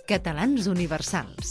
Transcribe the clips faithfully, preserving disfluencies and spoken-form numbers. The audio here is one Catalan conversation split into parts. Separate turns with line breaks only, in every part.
Catalans universals.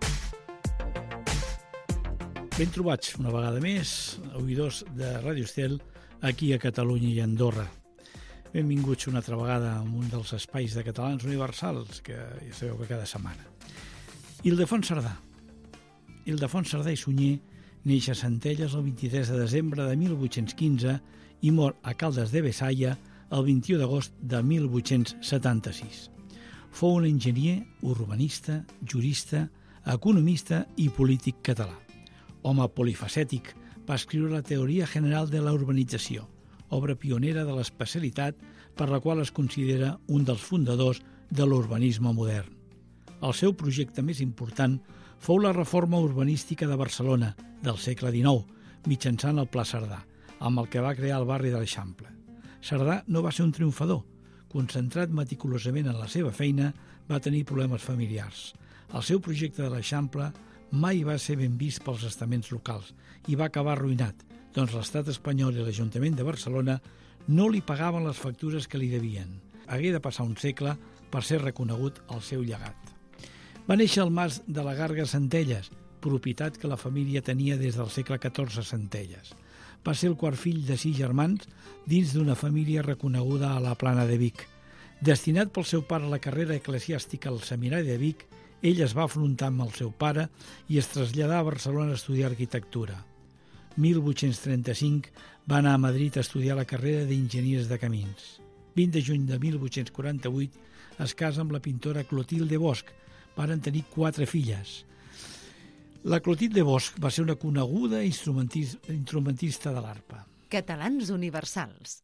Ben trobats una vegada més, oïdors de Ràdio Estel, aquí a Catalunya i Andorra. Benvinguts una altra vegada a un dels espais de Catalans universals, que ja sabeu que cada setmana. Ildefons Cerdà. Ildefons Cerdà i Sunyer neix a Centelles el vint-i-tres de desembre de mil vuit-cents quinze i mor a Caldes de Besaya el vint-i-u d'agost de mil vuit-cents setanta-sis. Fou un enginyer, urbanista, jurista, economista i polític català. Home polifacètic, va escriure la Teoria General de la Urbanització, obra pionera de l'especialitat per la qual es considera un dels fundadors de l'urbanisme modern. El seu projecte més important fou la reforma urbanística de Barcelona del segle dinou, mitjançant el Pla Cerdà, amb el que va crear el barri de l'Eixample. Cerdà no va ser un triomfador. Concentrat meticulosament en la seva feina, va tenir problemes familiars. El seu projecte de l'Eixample mai va ser ben vist pels estaments locals i va acabar arruïnat, doncs l'estat espanyol i l'Ajuntament de Barcelona no li pagaven les factures que li devien. Hagué de passar un segle per ser reconegut el seu llegat. Va néixer al mas de la Garga Centelles, propietat que la família tenia des del segle catorze a Centelles. Va ser el quart fill de sis germans dins d'una família reconeguda a la Plana de Vic. Destinat pel seu pare a la carrera eclesiàstica al Seminari de Vic, ell es va afrontar amb el seu pare i es traslladà a Barcelona a estudiar arquitectura. mil vuit-cents trenta-cinc va anar a Madrid a estudiar la carrera d'enginyers de camins. vint de juny de mil vuit-cents quaranta-vuit es casa amb la pintora Clotilde Bosch. Varen tenir quatre filles. La Clotilde Bosch va ser una coneguda instrumentista, instrumentista de l'arpa.
Catalans universals.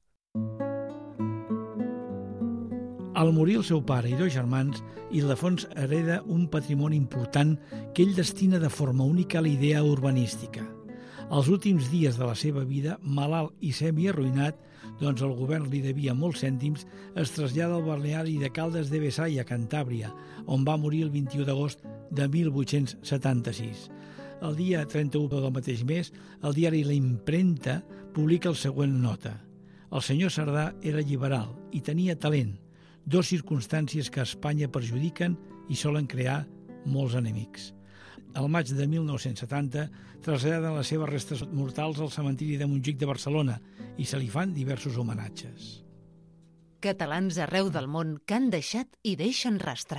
Al morir el seu pare i dos germans, Ildefons hereda un patrimoni important que ell destina de forma única a la idea urbanística. Els últims dies de la seva vida, malalt i semi-arruïnat, doncs el govern li devia molts cèntims, es trasllada al balneari de Caldes de Besaya, a Cantàbria, on va morir el vint-i-u d'agost de mil vuit-cents setanta-sis. El dia trenta-u del mateix mes, el diari La Impremta publica el següent nota. El senyor Cerdà era liberal i tenia talent, dos circumstàncies que a Espanya perjudiquen i solen crear molts enemics. Al maig de mil nou-cents setanta traslladen les seves restes mortals al cementiri de Montjuïc de Barcelona i se li fan diversos homenatges.
Catalans arreu del món que han deixat i deixen rastre.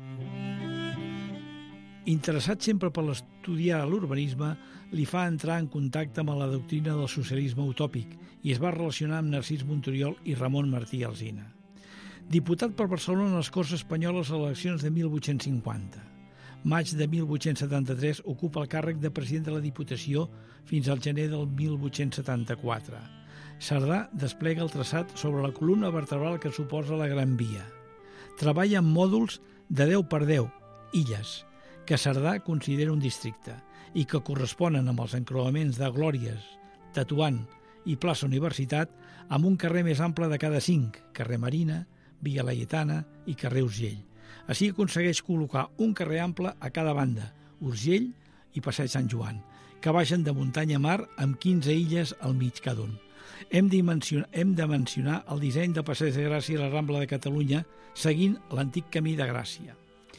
Interessat sempre per estudiar l'urbanisme, li fa entrar en contacte amb la doctrina del socialisme utòpic i es va relacionar amb Narcís Monturiol i Ramon Martí Alsina. Diputat per Barcelona a les Corts Espanyoles a les eleccions de mil vuit-cents cinquanta. Maig de mil vuit-cents setanta-tres ocupa el càrrec de president de la Diputació fins al gener del mil vuit-cents setanta-quatre. Cerdà desplega el traçat sobre la columna vertebral que suposa la Gran Via. Treballa en mòduls de deu per deu, illes, que Cerdà considera un districte i que corresponen amb els encreuaments de Glòries, Tetuan i plaça Universitat amb un carrer més ample de cada cinc, carrer Marina, Via Laietana i carrer Urgell. Així aconsegueix col·locar un carrer ample a cada banda, Urgell i Passeig Sant Joan, que baixen de muntanya a mar amb quinze illes al mig cada un. Hem de mencionar, hem de mencionar el disseny del Passeig de Gràcia i la Rambla de Catalunya seguint l'antic camí de Gràcia.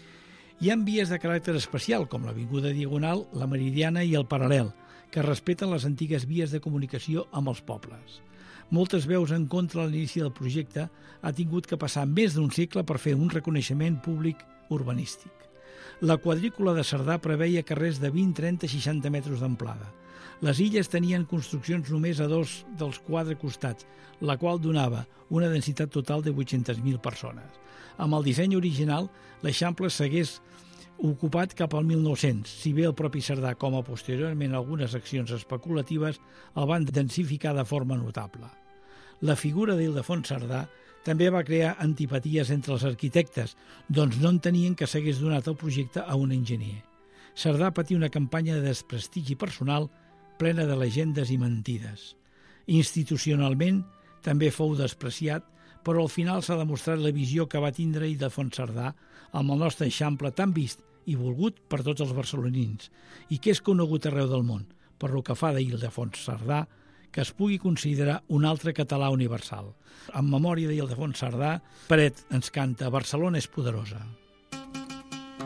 Hi ha vies de caràcter especial, com l'Avinguda Diagonal, la Meridiana i el Paral·lel, que respeten les antigues vies de comunicació amb els pobles. Moltes veus en contra a l'inici del projecte ha tingut que passar més d'un segle per fer un reconeixement públic urbanístic. La quadrícula de Cerdà preveia carrers de vint, trenta, seixanta metres d'amplada. Les illes tenien construccions només a dos dels quatre costats, la qual donava una densitat total de vuit-centes mil persones. Amb el disseny original, l'Eixample s'hagués ocupat cap al mil nou-cents, si bé el propi Cerdà, com a posteriorment algunes accions especulatives, el van densificar de forma notable. La figura d'Ildefons Cerdà també va crear antipaties entre els arquitectes, doncs no entenien que s'hagués donat el projecte a un enginyer. Cerdà patí una campanya de desprestigi personal plena de llegendes i mentides. Institucionalment també fou despreciat, però al final s'ha demostrat la visió que va tindre Ildefons Cerdà amb el nostre Eixample tan vist i volgut per tots els barcelonins i que és conegut arreu del món, per lo que fa d'Ildefons Cerdà que es pugui considerar un altre català universal. En memòria d'Ildefons Cerdà, Peret ens canta «Barcelona és poderosa».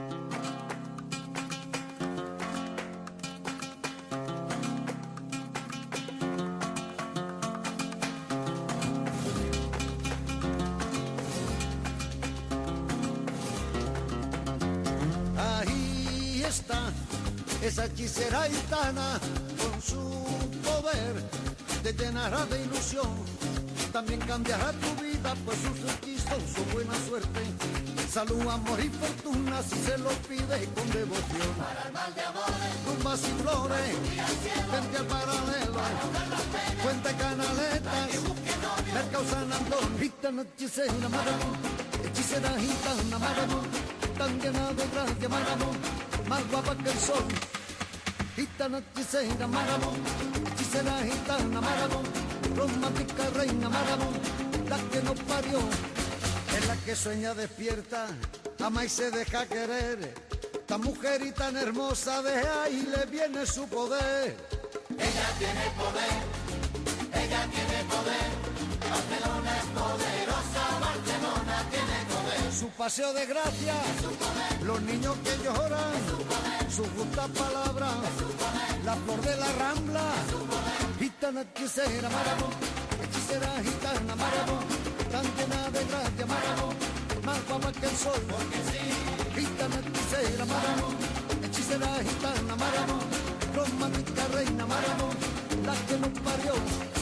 Esa hechicera gitana con su poder te llenará de ilusión, también cambiará tu vida, pues sus hechizos son buena suerte, salud, amor y fortuna si se lo pide con devoción. Para el mal de amores, rumbas y flores, vente al paralelo, Fuente Canaletas, Mercado San Antón, gitana hechicera Maramón, hechicera gitana Maramón, tan llena de gracia Maramón, más guapa que el sol. Gitana hechicera Maramón, hechicera gitana Maramón, romántica reina Maramón, la que nos parió, es la que sueña despierta, ama y se deja querer, tan mujer y tan hermosa, de ahí le viene su poder. Ella tiene poder, ella tiene poder, Barcelona es poderosa, Barcelona tiene poder. Su paseo de gracia, los niños que lloran, su justa palabra, la flor de la Rambla, gitana hechicera Maramón, hechicera gitana Maramón, tan llena de gracia Maramón, más guapa que el sol, porque sí, gitana hechicera Maramón, hechicera gitana Maramón, romántica reina Maramón, la que nos parió.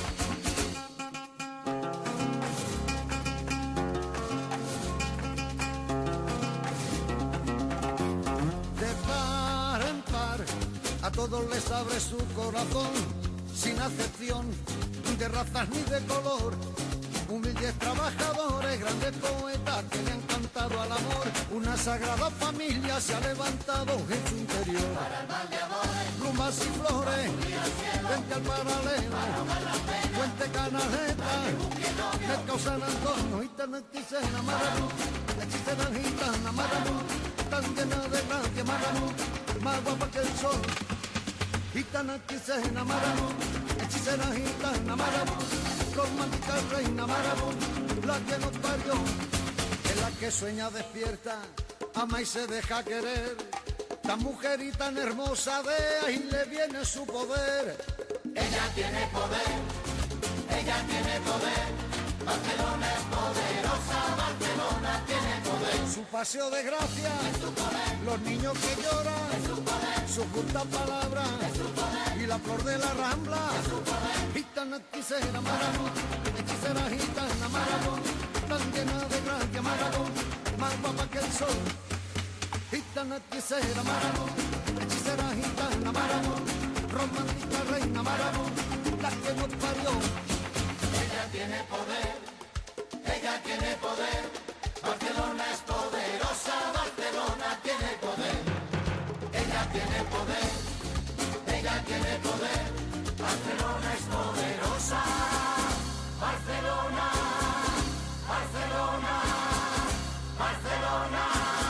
A todos les abre su corazón, sin acepción de razas ni de color. Humildes trabajadores, grandes poetas que le han cantado al amor. Una sagrada familia se ha levantado en su interior. Para el mal de amores, plumas y flores, vente al paralelo, Fuente Canaleta, Mercado San Antonio, gitana hechicera Maramón, hechicera gitana Maramón, tan llena de gracia Maramón, más guapa que el sol. Gitana hechicera Maramón, hechicera gitana Maramón, romántica reina Maramón, la que nos parió, es la que sueña despierta, ama y se deja querer, tan mujer y tan hermosa, de ahí le viene su poder. Ella tiene poder, ella tiene poder, Barcelona es poderosa, Barcelona tiene poder. Su paseo de gracia, los niños que lloran, su justa palabra, y la flor de la Rambla, gitana hechicera Maramón, hechicera gitana Maramón, tan llena de gracia Maramón, más guapa que el sol. Gitana hechicera Maramón, hechicera gitana Maramón, romántica reina Maramón, la que nos parió. Ella tiene poder, ella tiene poder, Barcelona es poderosa, Barcelona tiene poder. Ella tiene poder, ella tiene poder, Barcelona es poderosa, Barcelona, Barcelona, Barcelona.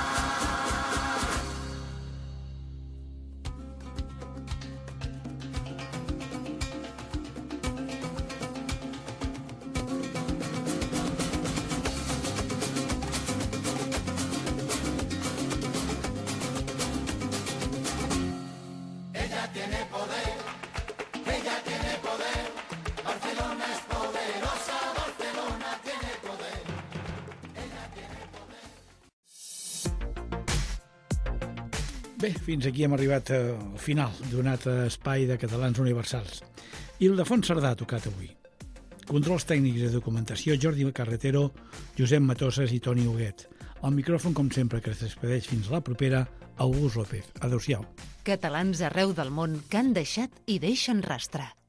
Bé, fins aquí hem arribat al final d'un altre espai de Catalans Universals. Ildefons Cerdà ha tocat avui. Controls tècnics de documentació, Jordi Carretero, Josep Matosses i Toni Huguet. Al micròfon, com sempre, que es despedeix fins a la propera, August López. Adéu-siau.
Catalans arreu del món que han deixat i deixen rastre.